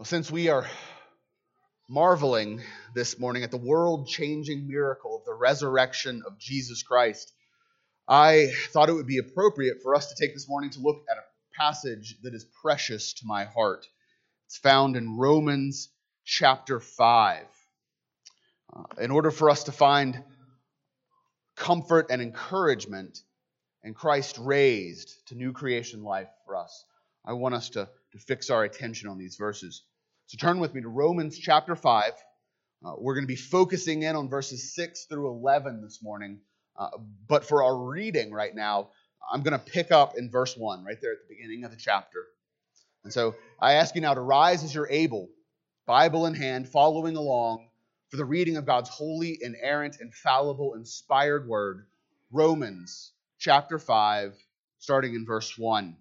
Well, since we are marveling this morning at the world-changing miracle of the resurrection of Jesus Christ, I thought it would be appropriate for us to take this morning to look at a passage that is precious to my heart. It's found in Romans chapter 5. In order for us to find comfort and encouragement in Christ raised to new creation life for us, I want us to fix our attention on these verses. So turn with me to Romans chapter 5. We're going to be focusing in on verses 6 through 11 this morning. But for our reading right now, I'm going to pick up in verse 1, right there at the beginning of the chapter. And so I ask you now to rise as you're able, Bible in hand, following along for the reading of God's holy, inerrant, infallible, inspired word, Romans chapter 5, starting in verse 1.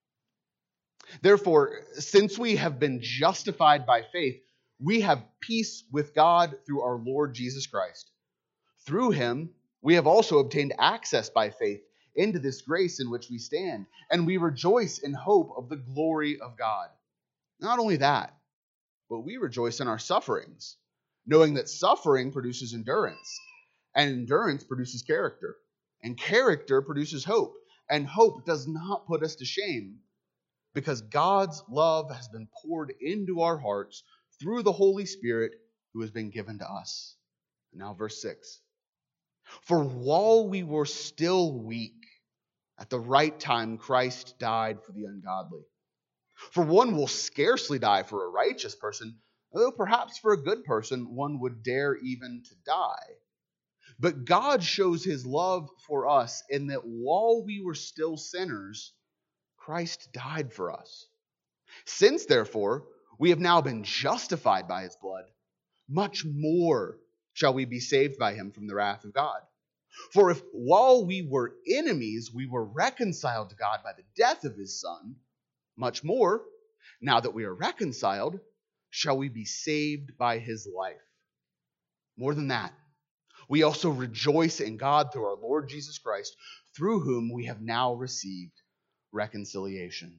Therefore, since we have been justified by faith, we have peace with God through our Lord Jesus Christ. Through him, we have also obtained access by faith into this grace in which we stand, and we rejoice in hope of the glory of God. Not only that, but we rejoice in our sufferings, knowing that suffering produces endurance, and endurance produces character, and character produces hope, and hope does not put us to shame, because God's love has been poured into our hearts through the Holy Spirit who has been given to us. Now verse 6. For while we were still weak, at the right time Christ died for the ungodly. For one will scarcely die for a righteous person, though perhaps for a good person one would dare even to die. But God shows his love for us in that while we were still sinners, Christ died for us. Since, therefore, we have now been justified by his blood, much more shall we be saved by him from the wrath of God. For if while we were enemies, we were reconciled to God by the death of his Son, much more, now that we are reconciled, shall we be saved by his life. More than that, we also rejoice in God through our Lord Jesus Christ, through whom we have now received reconciliation.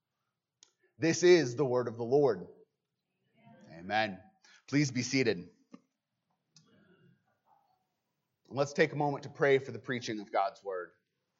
This is the word of the Lord. Amen. Please be seated. Let's take a moment to pray for the preaching of God's word.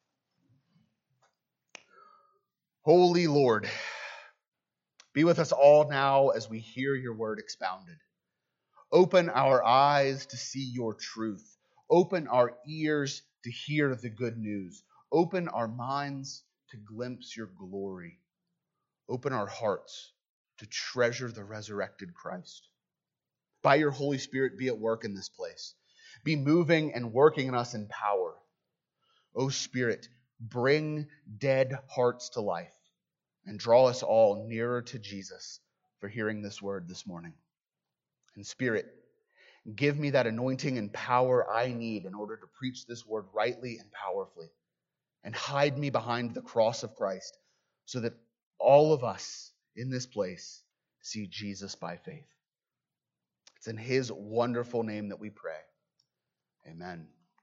Holy Lord, be with us all now as we hear your word expounded. Open our eyes to see your truth. Open our ears to hear the good news. Open our minds to glimpse your glory. Open our hearts to treasure the resurrected Christ. By your Holy Spirit, be at work in this place. Be moving and working in us in power. O Spirit, bring dead hearts to life and draw us all nearer to Jesus for hearing this word this morning. And Spirit, give me that anointing and power I need in order to preach this word rightly and powerfully. And hide me behind the cross of Christ so that all of us in this place see Jesus by faith. It's in his wonderful name that we pray. Amen.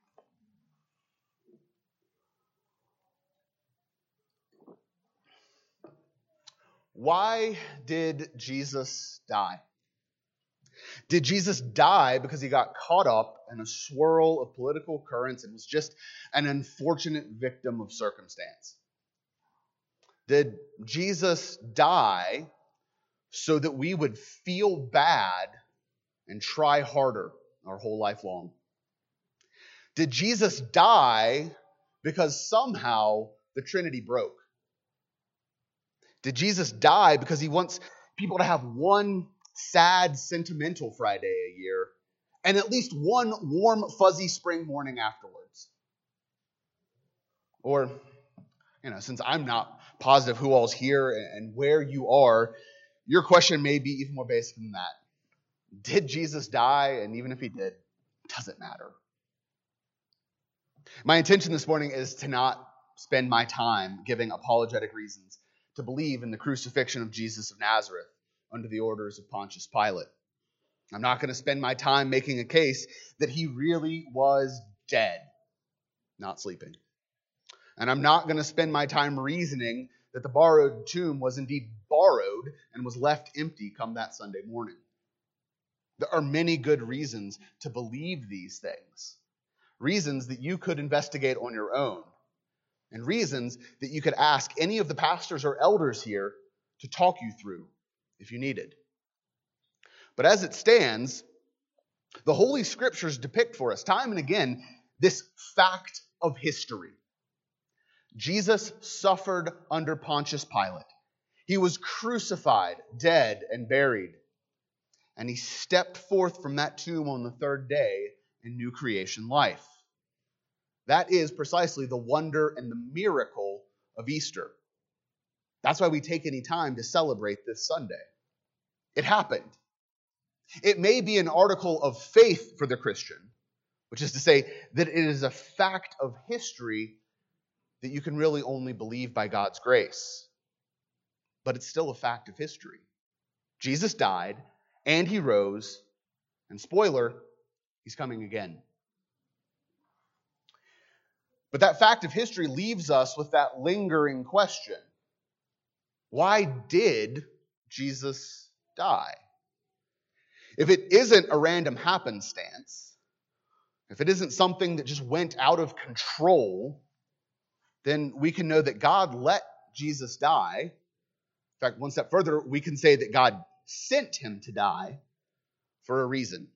Why did Jesus die? Did Jesus die because he got caught up in a swirl of political currents and was just an unfortunate victim of circumstance? Did Jesus die so that we would feel bad and try harder our whole life long? Did Jesus die because somehow the Trinity broke? Did Jesus die because he wants people to have one sad, sentimental Friday a year and at least one warm, fuzzy spring morning afterwards? Or, since I'm not positive who all's here and where you are, your question may be even more basic than that. Did Jesus die? And even if he did, does it matter? My intention this morning is to not spend my time giving apologetic reasons to believe in the crucifixion of Jesus of Nazareth under the orders of Pontius Pilate. I'm not going to spend my time making a case that he really was dead, not sleeping. And I'm not going to spend my time reasoning that the borrowed tomb was indeed borrowed and was left empty come that Sunday morning. There are many good reasons to believe these things, reasons that you could investigate on your own, and reasons that you could ask any of the pastors or elders here to talk you through if you needed. But as it stands, the Holy Scriptures depict for us time and again this fact of history. Jesus suffered under Pontius Pilate. He was crucified, dead, and buried. And he stepped forth from that tomb on the third day in new creation life. That is precisely the wonder and the miracle of Easter. That's why we take any time to celebrate this Sunday. It happened. It may be an article of faith for the Christian, which is to say that it is a fact of history that you can really only believe by God's grace. But it's still a fact of history. Jesus died, and he rose, and spoiler, he's coming again. But that fact of history leaves us with that lingering question. Why did Jesus die? If it isn't a random happenstance, if it isn't something that just went out of control, then we can know that God let Jesus die. In fact, one step further, we can say that God sent him to die for a reason.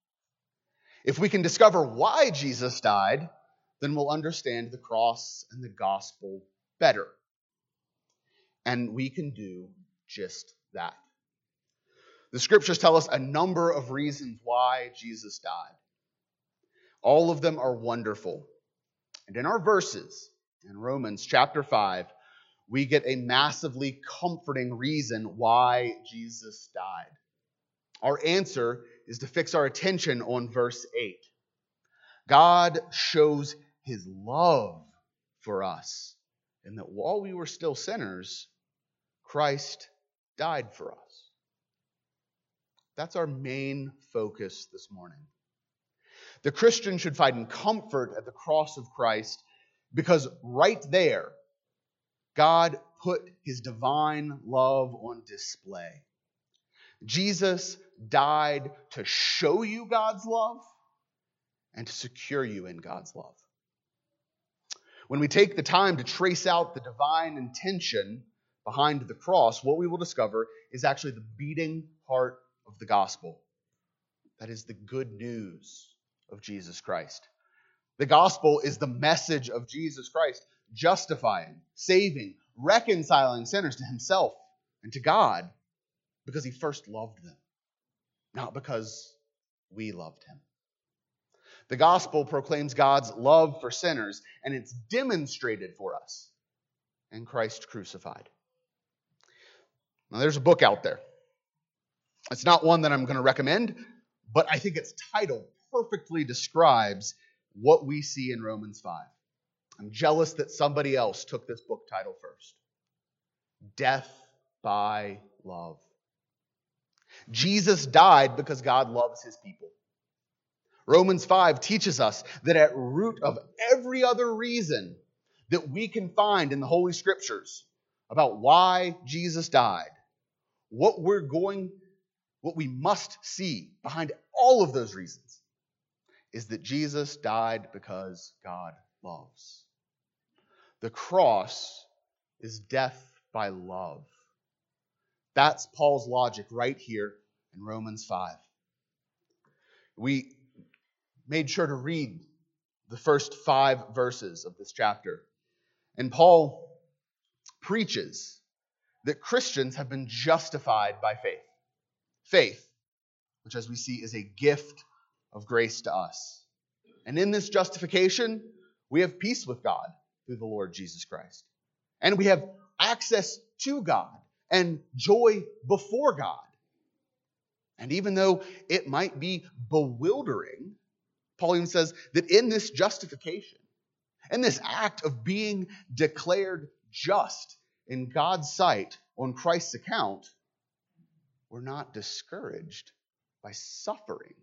If we can discover why Jesus died, then we'll understand the cross and the gospel better. And we can do just that. The scriptures tell us a number of reasons why Jesus died. All of them are wonderful. And in our verses, in Romans chapter 5, we get a massively comforting reason why Jesus died. Our answer is to fix our attention on verse 8. God shows his love for us, and that while we were still sinners, Christ died for us. That's our main focus this morning. The Christian should find comfort at the cross of Christ because right there, God put his divine love on display. Jesus died to show you God's love and to secure you in God's love. When we take the time to trace out the divine intention behind the cross, what we will discover is actually the beating heart of the gospel. That is the good news of Jesus Christ. The gospel is the message of Jesus Christ, justifying, saving, reconciling sinners to himself and to God because he first loved them, not because we loved him. The gospel proclaims God's love for sinners, and it's demonstrated for us in Christ crucified. Now, there's a book out there. It's not one that I'm going to recommend, but I think its title perfectly describes what we see in Romans 5. I'm jealous that somebody else took this book title first. Death by Love. Jesus died because God loves his people. Romans 5 teaches us that at root of every other reason that we can find in the Holy Scriptures about why Jesus died, what we must see behind all of those reasons is that Jesus died because God loves. The cross is death by love. That's Paul's logic right here in Romans 5. We made sure to read the first 5 verses of this chapter. And Paul preaches that Christians have been justified by faith. Faith, which as we see is a gift of grace to us. And in this justification, we have peace with God through the Lord Jesus Christ. And we have access to God and joy before God. And even though it might be bewildering, Paul even says that in this justification, in this act of being declared just in God's sight on Christ's account, we're not discouraged by suffering.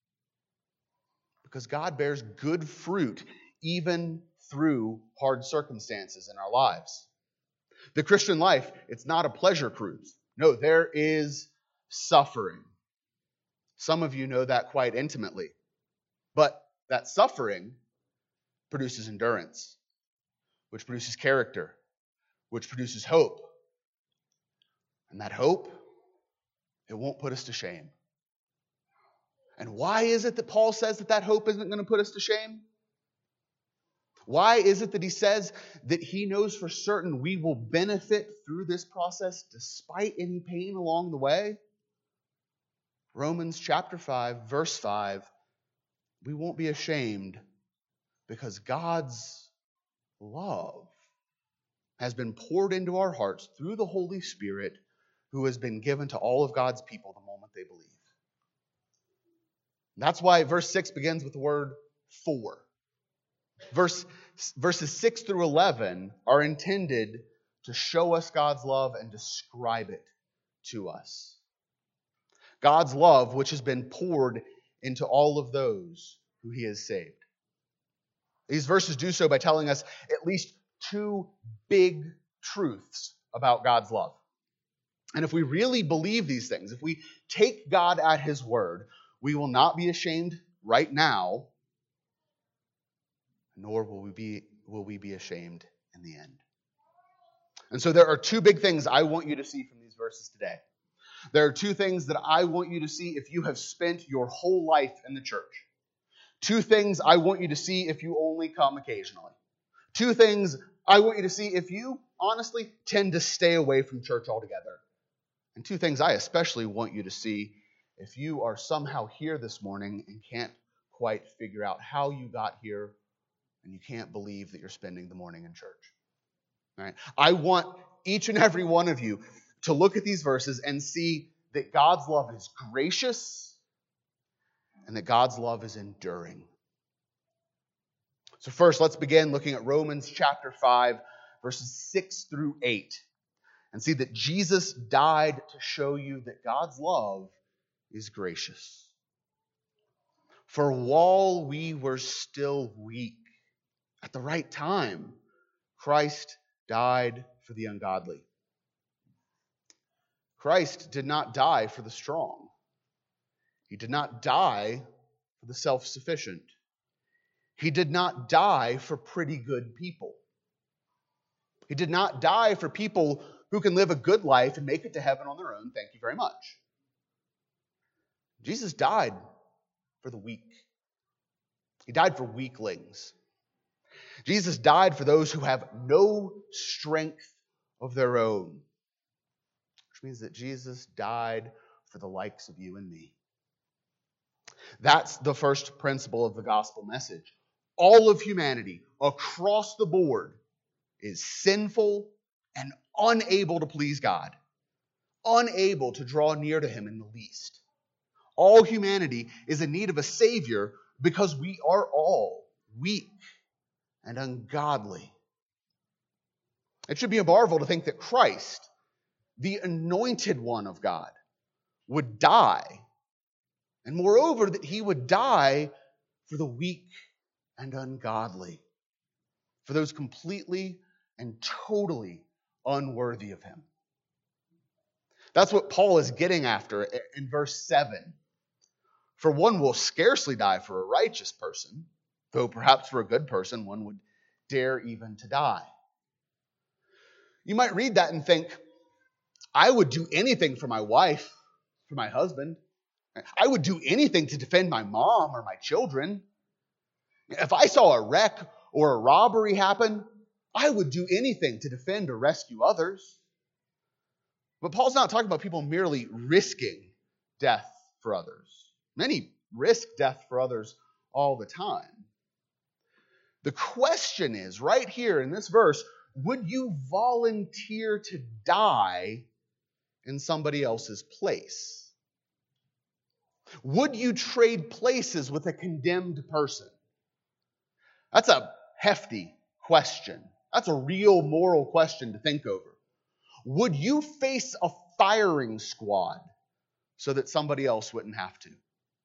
Because God bears good fruit even through hard circumstances in our lives. The Christian life, it's not a pleasure cruise. No, there is suffering. Some of you know that quite intimately. But that suffering produces endurance, which produces character, which produces hope. And that hope, it won't put us to shame. And why is it that Paul says that hope isn't going to put us to shame? Why is it that he says that he knows for certain we will benefit through this process despite any pain along the way? Romans chapter 5, verse 5, we won't be ashamed because God's love has been poured into our hearts through the Holy Spirit who has been given to all of God's people the moment they believe. That's why verse 6 begins with the word for. Verses 6 through 11 are intended to show us God's love and describe it to us. God's love, which has been poured into all of those who he has saved. These verses do so by telling us at least two big truths about God's love. And if we really believe these things, if we take God at his word, we will not be ashamed right now, nor will we be ashamed in the end. And so there are two big things I want you to see from these verses today. There are two things that I want you to see if you have spent your whole life in the church. Two things I want you to see if you only come occasionally. Two things I want you to see if you, honestly, tend to stay away from church altogether. And two things I especially want you to see if you are somehow here this morning and can't quite figure out how you got here and you can't believe that you're spending the morning in church. All right? I want each and every one of you to look at these verses and see that God's love is gracious and that God's love is enduring. So first, let's begin looking at Romans chapter 5, verses 6 through 8, and see that Jesus died to show you that God's love is gracious. For while we were still weak, at the right time, Christ died for the ungodly. Christ did not die for the strong. He did not die for the self-sufficient. He did not die for pretty good people. He did not die for people who can live a good life and make it to heaven on their own. Thank you very much. Jesus died for the weak. He died for weaklings. Jesus died for those who have no strength of their own, which means that Jesus died for the likes of you and me. That's the first principle of the gospel message. All of humanity, across the board, is sinful and unable to please God, unable to draw near to him in the least. All humanity is in need of a Savior because we are all weak and ungodly. It should be a marvel to think that Christ, the anointed one of God, would die, and moreover, that he would die for the weak and ungodly, for those completely and totally unworthy of him. That's what Paul is getting after in verse 7. For one will scarcely die for a righteous person, though perhaps for a good person one would dare even to die. You might read that and think, I would do anything for my wife, for my husband. I would do anything to defend my mom or my children. If I saw a wreck or a robbery happen, I would do anything to defend or rescue others. But Paul's not talking about people merely risking death for others. Many risk death for others all the time. The question is, right here in this verse, would you volunteer to die in somebody else's place? Would you trade places with a condemned person? That's a hefty question. That's a real moral question to think over. Would you face a firing squad so that somebody else wouldn't have to?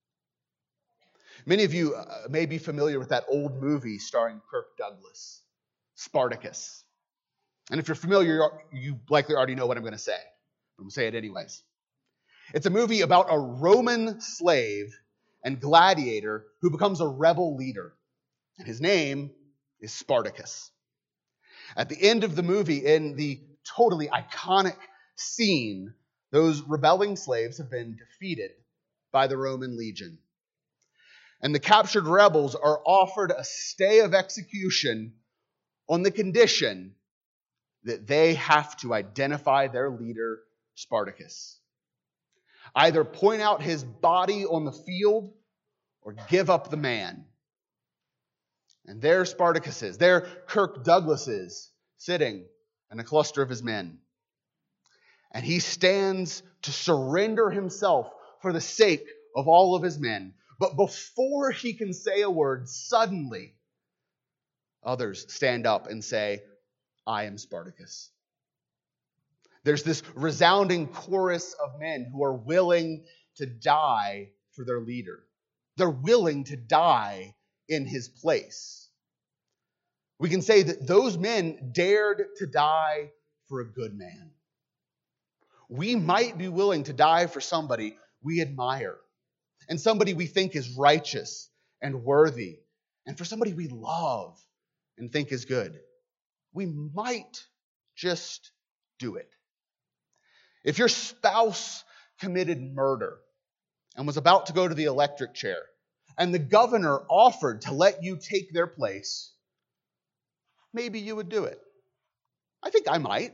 Many of you may be familiar with that old movie starring Kirk Douglas, Spartacus. And if you're familiar, you likely already know what I'm going to say. I'm going to say it anyways. It's a movie about a Roman slave and gladiator who becomes a rebel leader. And his name is Spartacus. At the end of the movie, in the totally iconic scene, those rebelling slaves have been defeated by the Roman legion. And the captured rebels are offered a stay of execution on the condition that they have to identify their leader, Spartacus. Either point out his body on the field or give up the man. And there Spartacus is. There Kirk Douglas is, sitting in a cluster of his men. And he stands to surrender himself for the sake of all of his men. But before he can say a word, suddenly others stand up and say, I am Spartacus. There's this resounding chorus of men who are willing to die for their leader. They're willing to die in his place. We can say that those men dared to die for a good man. We might be willing to die for somebody we admire, and somebody we think is righteous and worthy, and for somebody we love and think is good. We might just do it. If your spouse committed murder and was about to go to the electric chair, and the governor offered to let you take their place, maybe you would do it. I think I might.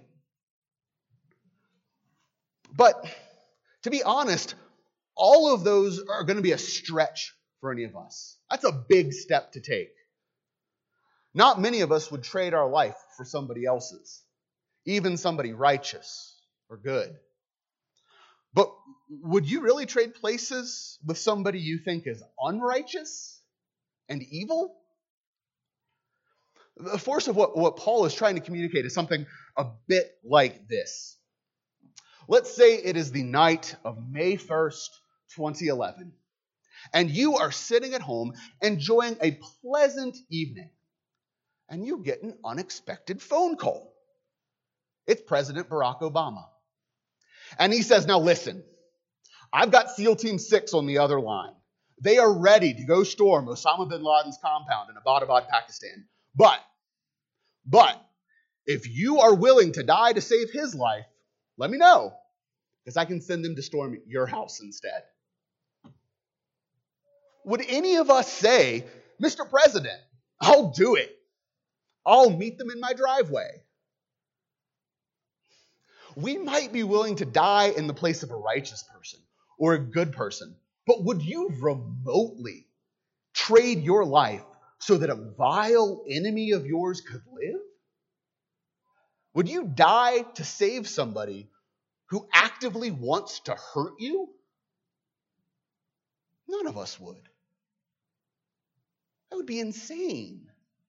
But to be honest, all of those are going to be a stretch for any of us. That's a big step to take. Not many of us would trade our life for somebody else's, even somebody righteous or good. But would you really trade places with somebody you think is unrighteous and evil? The force of what Paul is trying to communicate is something a bit like this. Let's say it is the night of May 1st, 2011, and you are sitting at home enjoying a pleasant evening, and you get an unexpected phone call. It's President Barack Obama. And he says, now listen, I've got SEAL Team 6 on the other line. They are ready to go storm Osama bin Laden's compound in Abbottabad, Pakistan. But if you are willing to die to save his life, let me know, because I can send them to storm your house instead. Would any of us say, Mr. President, I'll do it. I'll meet them in my driveway. We might be willing to die in the place of a righteous person or a good person, but would you remotely trade your life so that a vile enemy of yours could live? Would you die to save somebody who actively wants to hurt you? None of us would. That would be insane.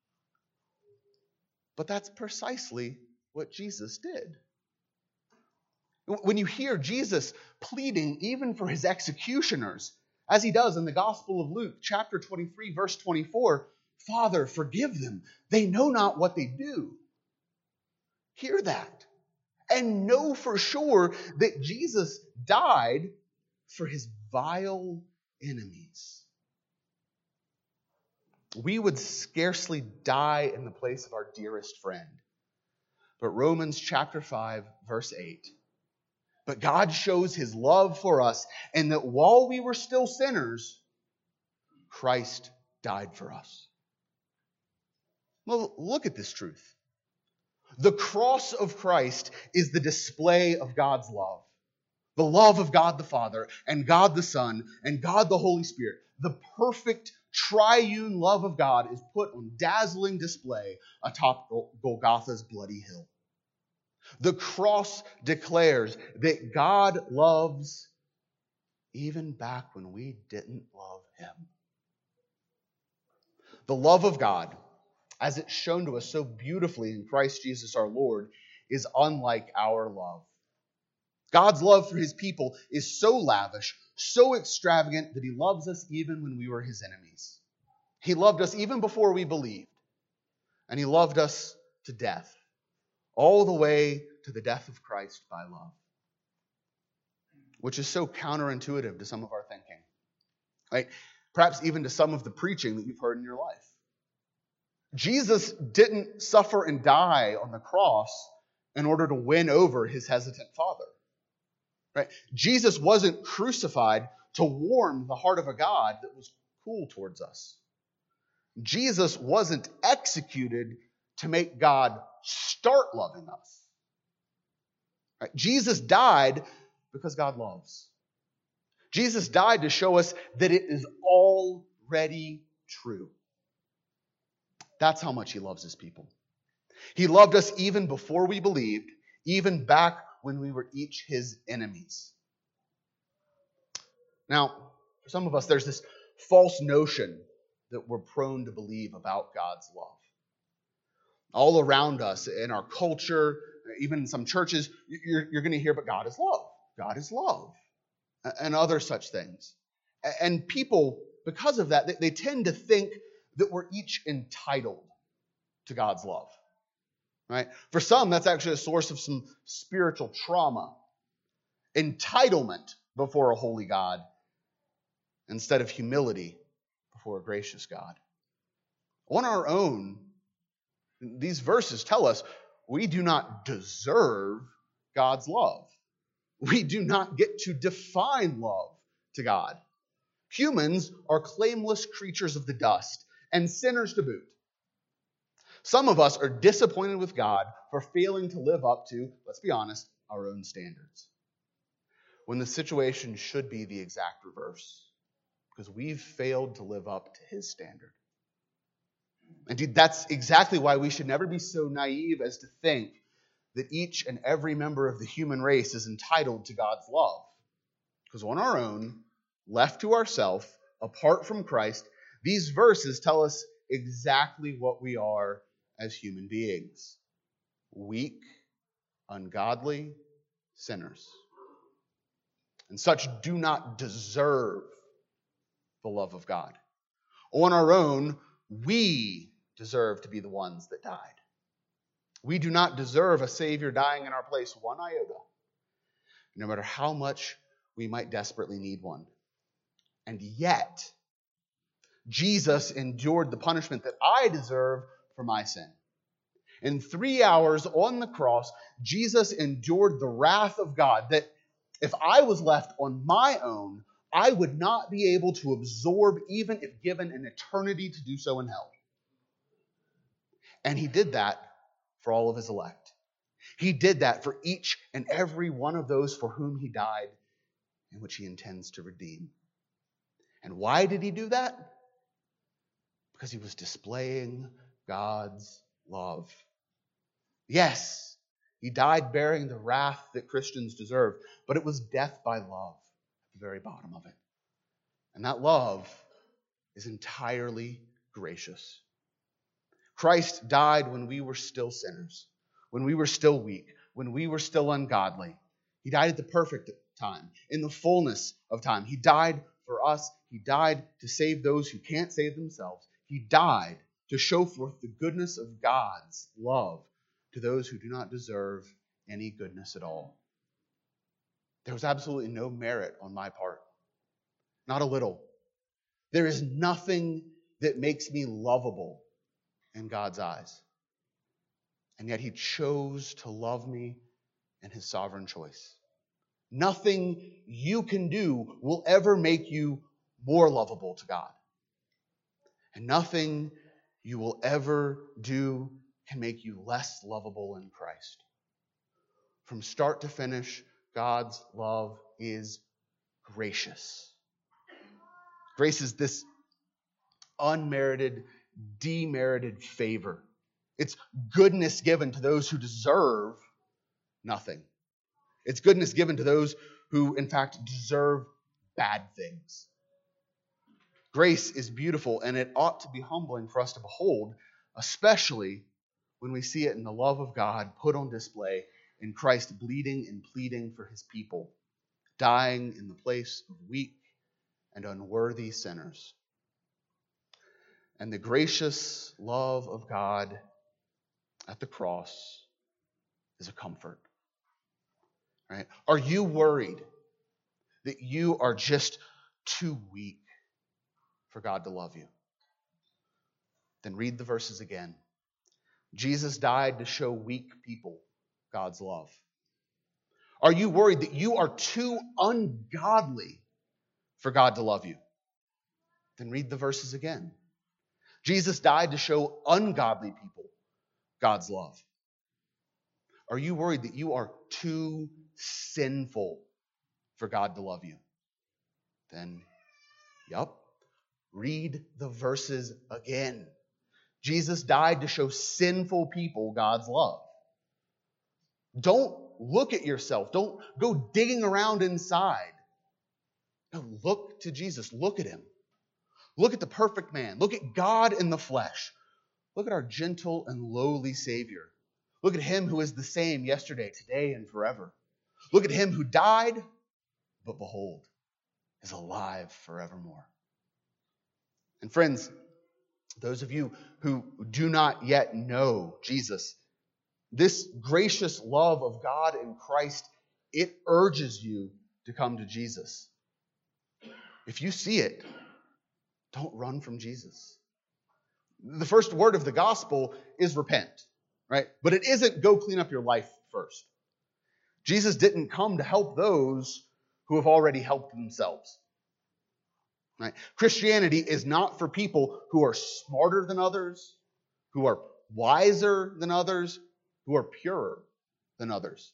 But that's precisely what Jesus did. When you hear Jesus pleading even for his executioners, as he does in the Gospel of Luke, chapter 23, verse 24, Father, forgive them. They know not what they do. Hear that. And know for sure that Jesus died for his vile enemies. We would scarcely die in the place of our dearest friend. But Romans chapter 5, verse 8. But God shows his love for us, and that while we were still sinners, Christ died for us. Well, look at this truth. The cross of Christ is the display of God's love. The love of God the Father, and God the Son, and God the Holy Spirit. The perfect triune love of God is put on dazzling display atop Golgotha's bloody hill. The cross declares that God loves even back when we didn't love him. The love of God, as it's shown to us so beautifully in Christ Jesus our Lord, is unlike our love. God's love for his people is so lavish, so extravagant, that he loves us even when we were his enemies. He loved us even before we believed. And he loved us to death, all the way to the death of Christ by love. which is so counterintuitive to some of our thinking. Right? Perhaps even to some of the preaching that you've heard in your life. Jesus didn't suffer and die on the cross in order to win over his hesitant father. Right? Jesus wasn't crucified to warm the heart of a God that was cool towards us. Jesus wasn't executed to make God start loving us. Right? Jesus died because God loves. Jesus died to show us that it is already true. That's how much he loves his people. He loved us even before we believed, even back when we were each his enemies. Now, for some of us, there's this false notion that we're prone to believe about God's love. All around us, in our culture, even in some churches, you're going to hear, but God is love. God is love. And other such things. And people, because of that, they tend to think that we're each entitled to God's love. Right? For some, that's actually a source of some spiritual trauma. Entitlement before a holy God instead of humility before a gracious God. On our own, these verses tell us we do not deserve God's love. We do not get to define love to God. Humans are claimless creatures of the dust and sinners to boot. Some of us are disappointed with God for failing to live up to, let's be honest, our own standards. When the situation should be the exact reverse, because we've failed to live up to his standard. Indeed, that's exactly why we should never be so naive as to think that each and every member of the human race is entitled to God's love. Because on our own, left to ourselves, apart from Christ, these verses tell us exactly what we are as human beings. Weak, ungodly sinners. And such do not deserve the love of God. On our own, we deserve to be the ones that died. We do not deserve a Savior dying in our place one iota, no matter how much we might desperately need one. And yet, Jesus endured the punishment that I deserve for my sin. In 3 hours on the cross, Jesus endured the wrath of God that if I was left on my own, I would not be able to absorb even if given an eternity to do so in hell. And he did that for all of his elect. He did that for each and every one of those for whom he died and which he intends to redeem. And why did he do that? Because he was displaying God's love. Yes, he died bearing the wrath that Christians deserve, but it was death by love at the very bottom of it. And that love is entirely gracious. Christ died when we were still sinners, when we were still weak, when we were still ungodly. He died at the perfect time, in the fullness of time. He died for us. He died to save those who can't save themselves. He died to show forth the goodness of God's love to those who do not deserve any goodness at all. There was absolutely no merit on my part. Not a little. There is nothing that makes me lovable in God's eyes. And yet he chose to love me in his sovereign choice. Nothing you can do will ever make you more lovable to God. And nothing you will ever do can make you less lovable in Christ. From start to finish, God's love is gracious. Grace is this unmerited, demerited favor. It's goodness given to those who deserve nothing. It's goodness given to those who, in fact, deserve bad things. Grace is beautiful, and it ought to be humbling for us to behold, especially when we see it in the love of God put on display in Christ bleeding and pleading for his people, dying in the place of weak and unworthy sinners. And the gracious love of God at the cross is a comfort. Right? Are you worried that you are just too weak for God to love you, then read the verses again. Jesus died to show weak people God's love. Are you worried that you are too ungodly for God to love you? Then read the verses again. Jesus died to show ungodly people God's love. Are you worried that you are too sinful for God to love you? Then, read the verses again. Jesus died to show sinful people God's love. Don't look at yourself. Don't go digging around inside. No, look to Jesus. Look at him. Look at the perfect man. Look at God in the flesh. Look at our gentle and lowly Savior. Look at him who is the same yesterday, today, and forever. Look at him who died, but behold, is alive forevermore. And friends, those of you who do not yet know Jesus, this gracious love of God in Christ, it urges you to come to Jesus. If you see it, don't run from Jesus. The first word of the gospel is repent, right? But it isn't go clean up your life first. Jesus didn't come to help those who have already helped themselves. Right? Christianity is not for people who are smarter than others, who are wiser than others, who are purer than others.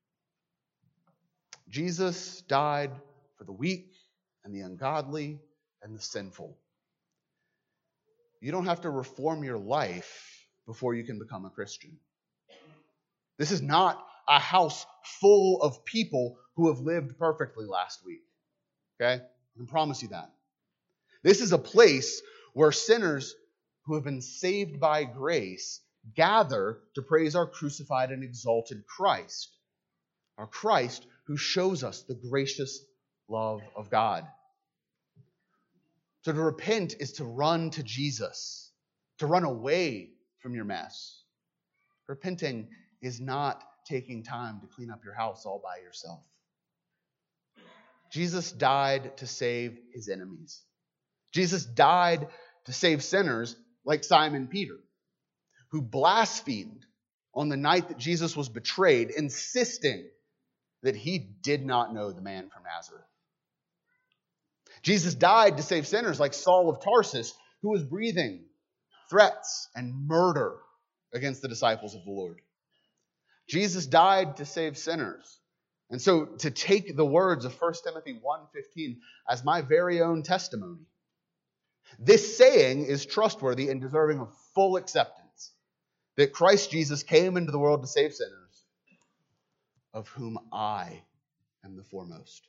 Jesus died for the weak and the ungodly and the sinful. You don't have to reform your life before you can become a Christian. This is not a house full of people who have lived perfectly last week. Okay? I can promise you that. This is a place where sinners who have been saved by grace gather to praise our crucified and exalted Christ. Our Christ who shows us the gracious love of God. So to repent is to run to Jesus, to run away from your mess. Repenting is not taking time to clean up your house all by yourself. Jesus died to save his enemies. Jesus died to save sinners like Simon Peter, who blasphemed on the night that Jesus was betrayed, insisting that he did not know the man from Nazareth. Jesus died to save sinners like Saul of Tarsus, who was breathing threats and murder against the disciples of the Lord. Jesus died to save sinners. And so to take the words of 1 Timothy 1:15 as my very own testimony, this saying is trustworthy and deserving of full acceptance, that Christ Jesus came into the world to save sinners, of whom I am the foremost.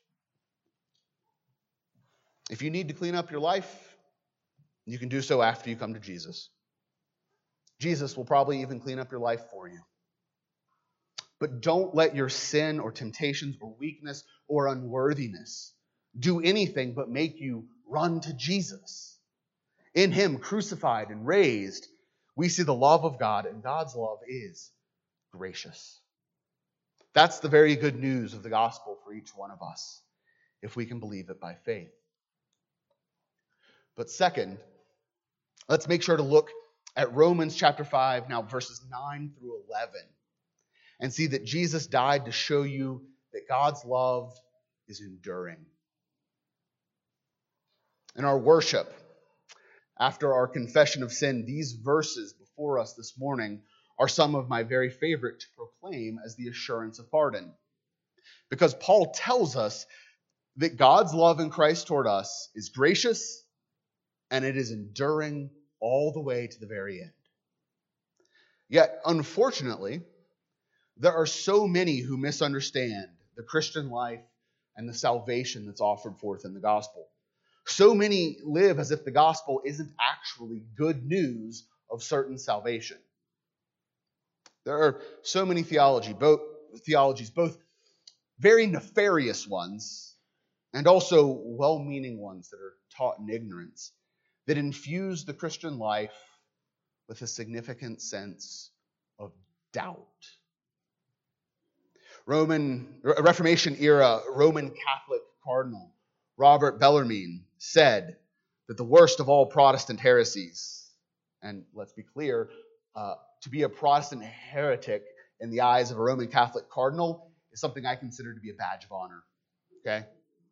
If you need to clean up your life, you can do so after you come to Jesus. Jesus will probably even clean up your life for you. But don't let your sin or temptations or weakness or unworthiness do anything but make you run to Jesus. In him, crucified and raised, we see the love of God, and God's love is gracious. That's the very good news of the gospel for each one of us, if we can believe it by faith. But second, let's make sure to look at Romans chapter 5, now verses 9 through 11, and see that Jesus died to show you that God's love is enduring. In our worship, after our confession of sin, these verses before us this morning are some of my very favorite to proclaim as the assurance of pardon. Because Paul tells us that God's love in Christ toward us is gracious and it is enduring all the way to the very end. Yet, unfortunately, there are so many who misunderstand the Christian life and the salvation that's offered forth in the gospel. So many live as if the gospel isn't actually good news of certain salvation. There are so many theologies, both very nefarious ones and also well-meaning ones that are taught in ignorance, that infuse the Christian life with a significant sense of doubt. Reformation era Roman Catholic Cardinal Robert Bellarmine said that the worst of all Protestant heresies, and let's be clear, to be a Protestant heretic in the eyes of a Roman Catholic cardinal is something I consider to be a badge of honor. Okay?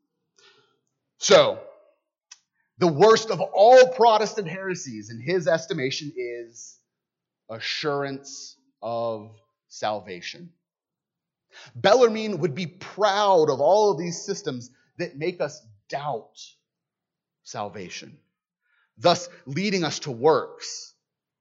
So, the worst of all Protestant heresies, in his estimation, is assurance of salvation. Bellarmine would be proud of all of these systems that make us doubt salvation, thus leading us to works.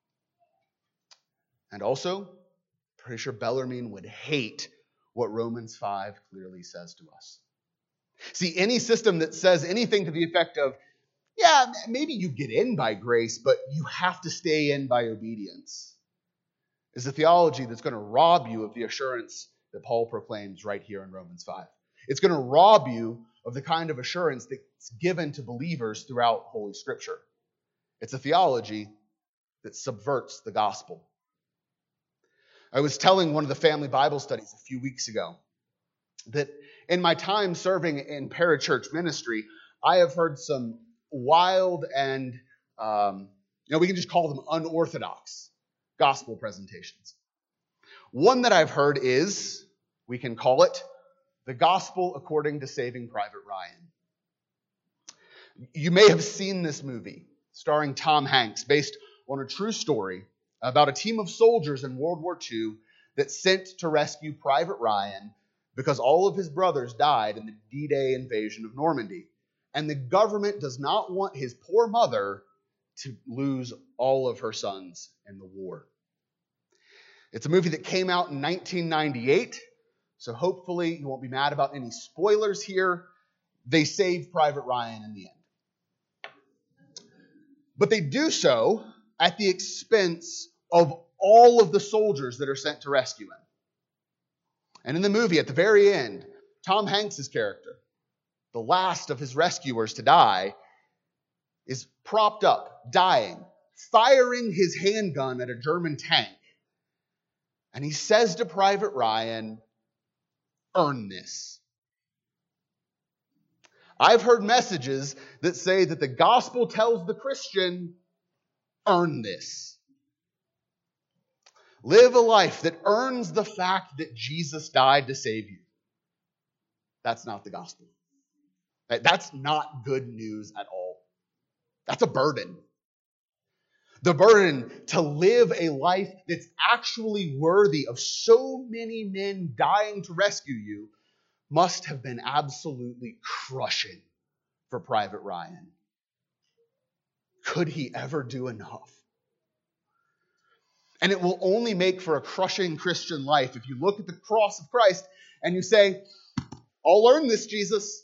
And also, pretty sure Bellarmine would hate what Romans 5 clearly says to us. See, any system that says anything to the effect of, yeah, maybe you get in by grace, but you have to stay in by obedience, is a theology that's going to rob you of the assurance that Paul proclaims right here in Romans 5. It's going to rob you of the kind of assurance that's given to believers throughout Holy Scripture. It's a theology that subverts the gospel. I was telling one of the family Bible studies a few weeks ago that in my time serving in parachurch ministry, I have heard some wild and, we can just call them unorthodox gospel presentations. One that I've heard is, we can call it, the gospel according to Saving Private Ryan. You may have seen this movie starring Tom Hanks, based on a true story about a team of soldiers in World War II that sent to rescue Private Ryan because all of his brothers died in the D-Day invasion of Normandy. And the government does not want his poor mother to lose all of her sons in the war. It's a movie that came out in 1998, so hopefully you won't be mad about any spoilers here. They save Private Ryan in the end. But they do so at the expense of all of the soldiers that are sent to rescue him. And in the movie, at the very end, Tom Hanks' character, the last of his rescuers to die, is propped up, dying, firing his handgun at a German tank. And he says to Private Ryan, "Earn this." I've heard messages that say that the gospel tells the Christian, earn this. Live a life that earns the fact that Jesus died to save you. That's not the gospel. That's not good news at all. That's a burden. The burden to live a life that's actually worthy of so many men dying to rescue you must have been absolutely crushing for Private Ryan. Could he ever do enough? And it will only make for a crushing Christian life if you look at the cross of Christ and you say, I'll earn this, Jesus.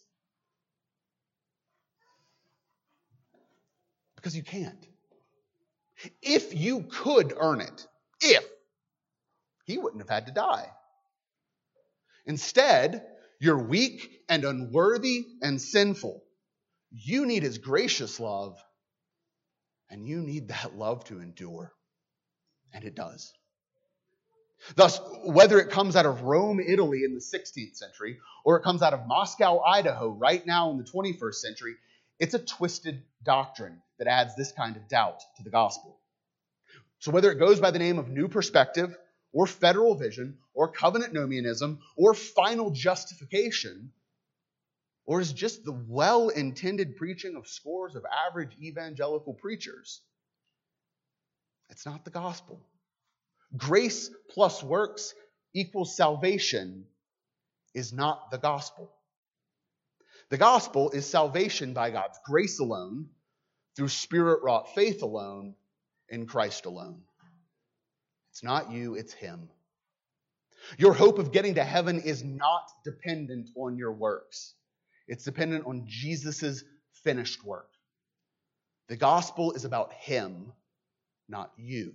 Because you can't. If you could earn it, he wouldn't have had to die. Instead, you're weak and unworthy and sinful. You need his gracious love, and you need that love to endure. And it does. Thus, whether it comes out of Rome, Italy in the 16th century, or it comes out of Moscow, Idaho right now in the 21st century, it's a twisted doctrine that adds this kind of doubt to the gospel. So whether it goes by the name of New Perspective, or Federal Vision, or Covenant Nomianism, or Final Justification, or is just the well-intended preaching of scores of average evangelical preachers, it's not the gospel. Grace plus works equals salvation is not the gospel. The gospel is salvation by God's grace alone, through Spirit-wrought faith alone, in Christ alone. It's not you, it's him. Your hope of getting to heaven is not dependent on your works. It's dependent on Jesus' finished work. The gospel is about him, not you.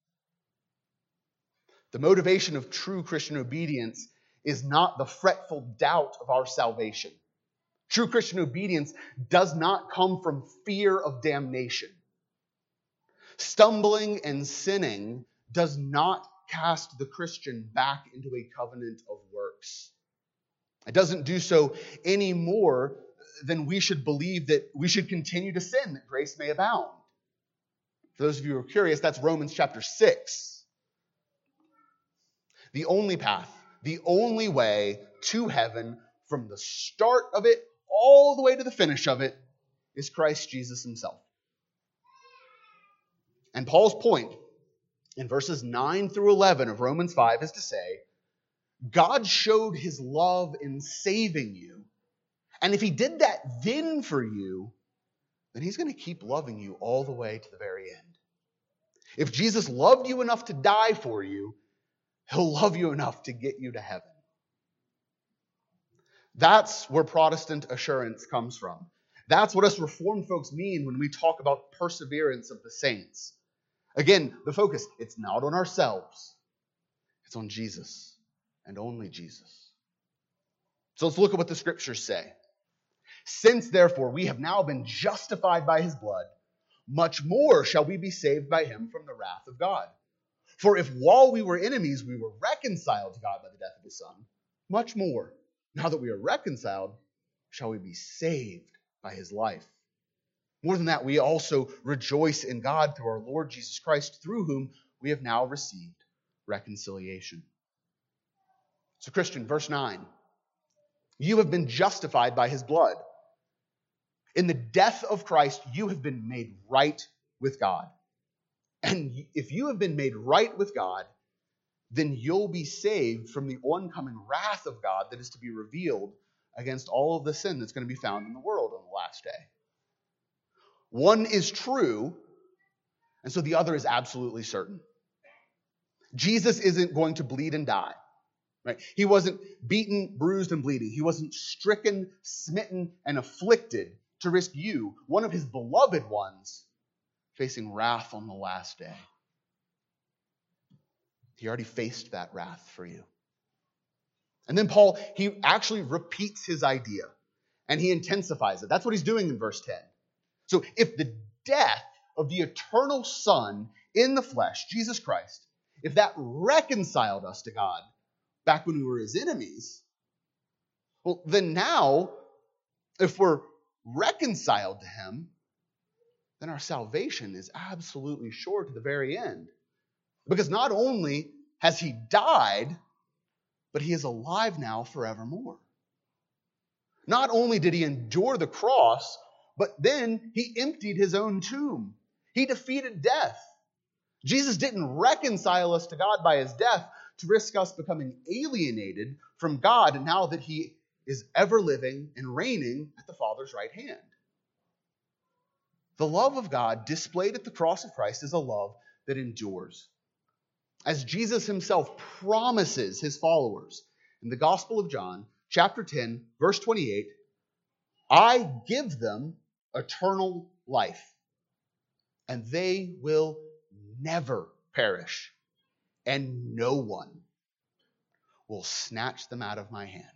The motivation of true Christian obedience is not the fretful doubt of our salvation. True Christian obedience does not come from fear of damnation. Stumbling and sinning does not cast the Christian back into a covenant of works. It doesn't do so any more then we should believe that we should continue to sin, that grace may abound. For those of you who are curious, that's Romans chapter 6. The only path, the only way to heaven from the start of it all the way to the finish of it is Christ Jesus himself. And Paul's point in verses 9 through 11 of Romans 5 is to say, God showed his love in saving you. And if he did that then for you, then he's going to keep loving you all the way to the very end. If Jesus loved you enough to die for you, he'll love you enough to get you to heaven. That's where Protestant assurance comes from. That's what us Reformed folks mean when we talk about perseverance of the saints. Again, the focus, it's not on ourselves. It's on Jesus and only Jesus. So let's look at what the scriptures say. Since, therefore, we have now been justified by his blood, much more shall we be saved by him from the wrath of God. For if while we were enemies, we were reconciled to God by the death of his Son, much more, now that we are reconciled, shall we be saved by his life. More than that, we also rejoice in God through our Lord Jesus Christ, through whom we have now received reconciliation. So, Christian, verse 9. You have been justified by his blood. In the death of Christ, you have been made right with God. And if you have been made right with God, then you'll be saved from the oncoming wrath of God that is to be revealed against all of the sin that's going to be found in the world on the last day. One is true, and so the other is absolutely certain. Jesus isn't going to bleed and die. Right? He wasn't beaten, bruised, and bleeding. He wasn't stricken, smitten, and afflicted to risk you, one of his beloved ones, facing wrath on the last day. He already faced that wrath for you. And then Paul, he actually repeats his idea, and he intensifies it. That's what he's doing in verse 10. So if the death of the eternal Son in the flesh, Jesus Christ, if that reconciled us to God back when we were his enemies, well, then now, if we're reconciled to him, then our salvation is absolutely sure to the very end. Because not only has he died, but he is alive now forevermore. Not only did he endure the cross, but then he emptied his own tomb. He defeated death. Jesus didn't reconcile us to God by his death to risk us becoming alienated from God now that he is ever living and reigning at the Father's right hand. The love of God displayed at the cross of Christ is a love that endures. As Jesus himself promises his followers in the Gospel of John, chapter 10, verse 28, I give them eternal life, and they will never perish, and no one will snatch them out of my hand.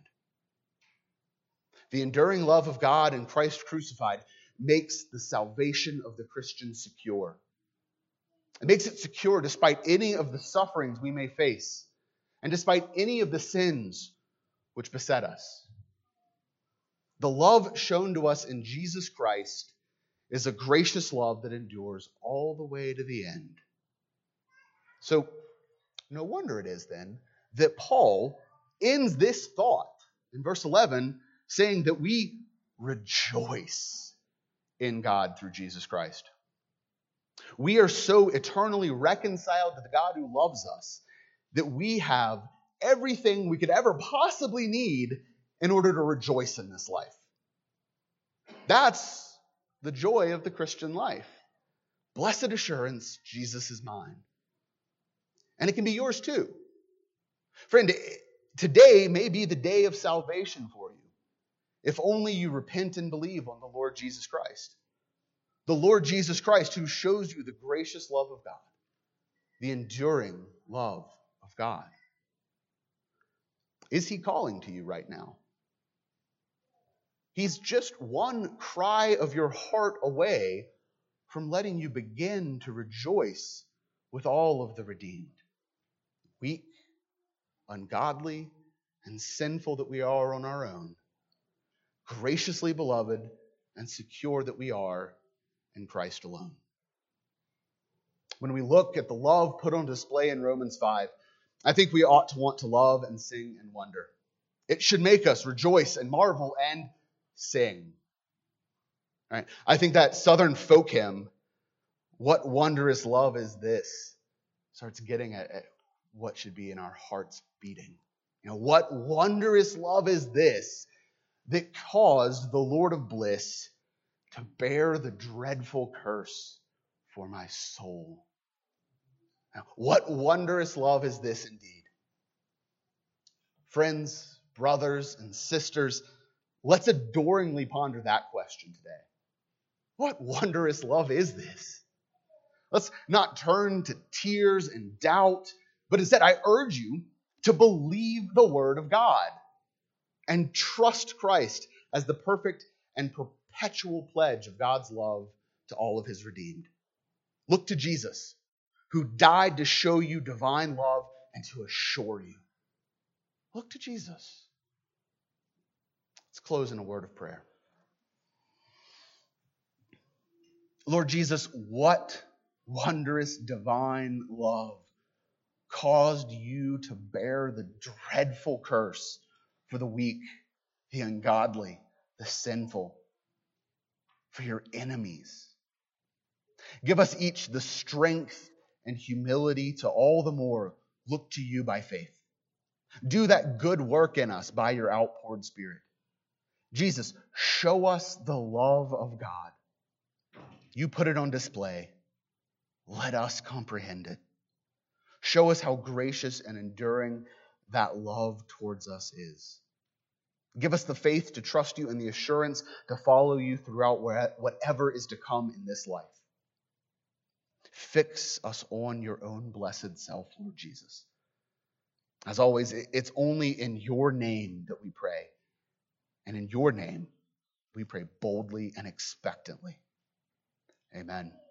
The enduring love of God in Christ crucified makes the salvation of the Christian secure. It makes it secure despite any of the sufferings we may face and despite any of the sins which beset us. The love shown to us in Jesus Christ is a gracious love that endures all the way to the end. So, no wonder it is then that Paul ends this thought in verse 11 saying that we rejoice in God through Jesus Christ. We are so eternally reconciled to the God who loves us that we have everything we could ever possibly need in order to rejoice in this life. That's the joy of the Christian life. Blessed assurance, Jesus is mine. And it can be yours too. Friend, today may be the day of salvation for you, if only you repent and believe on the Lord Jesus Christ. The Lord Jesus Christ who shows you the gracious love of God, the enduring love of God. Is he calling to you right now? He's just one cry of your heart away from letting you begin to rejoice with all of the redeemed. Weak, ungodly, and sinful that we are on our own, graciously beloved and secure that we are in Christ alone. When we look at the love put on display in Romans 5, I think we ought to want to love and sing and wonder. It should make us rejoice and marvel and sing. Right? I think that Southern folk hymn, "What Wondrous Love Is This?" starts getting at what should be in our hearts beating. What wondrous love is this that caused the Lord of bliss to bear the dreadful curse for my soul? Now, what wondrous love is this indeed? Friends, brothers, and sisters, let's adoringly ponder that question today. What wondrous love is this? Let's not turn to tears and doubt, but instead I urge you to believe the word of God and trust Christ as the perfect and perpetual pledge of God's love to all of his redeemed. Look to Jesus, who died to show you divine love and to assure you. Look to Jesus. Let's close in a word of prayer. Lord Jesus, what wondrous divine love caused you to bear the dreadful curse for the weak, the ungodly, the sinful, for your enemies. Give us each the strength and humility to all the more look to you by faith. Do that good work in us by your outpoured Spirit. Jesus, show us the love of God. You put it on display. Let us comprehend it. Show us how gracious and enduring that love towards us is. Give us the faith to trust you and the assurance to follow you throughout whatever is to come in this life. Fix us on your own blessed self, Lord Jesus. As always, it's only in your name that we pray. And in your name, we pray boldly and expectantly. Amen.